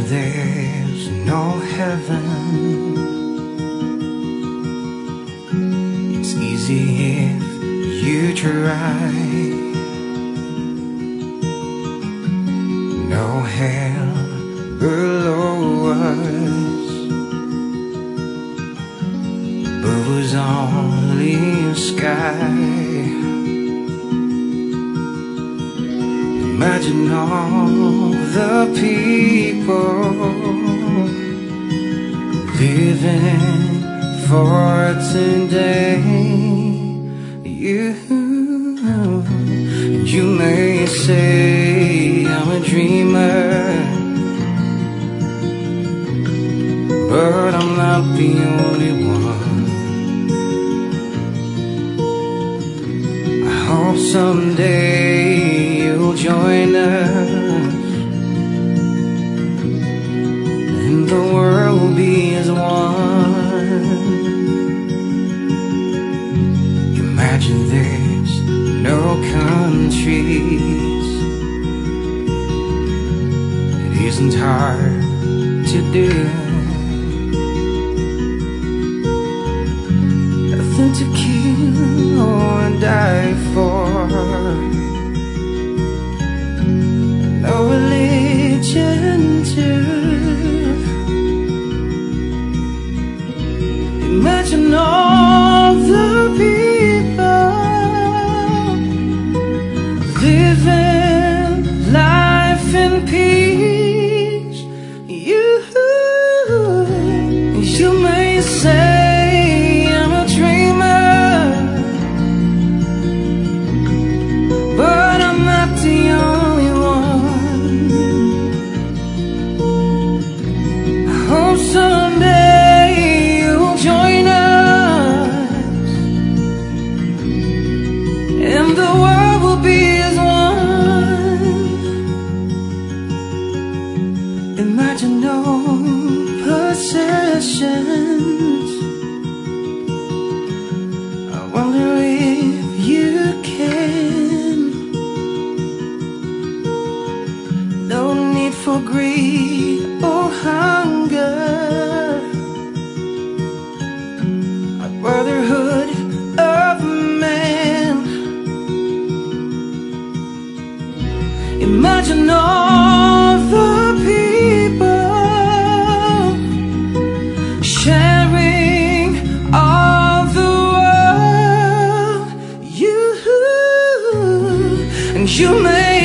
there's no heaven. It's easy if you try. No hell below us, above us only sky. Imagine all the people living for today. You may say I'm a dreamer, but I'm not the only one. I hope someday you'll join us, and the world will be as one. Imagine there's no countries. It isn't hard to do. Nothing to kill or die for, no religion too. Imagine all the people living life in peace. You may say I'm a dreamer, but I'm not the only one. I hope someday you'll join us, and the world will be as one. Imagine no possessions. I wonder if you can. No need for greed or hunger, a brotherhood of man. Imagine all the people sharing all the world. And you may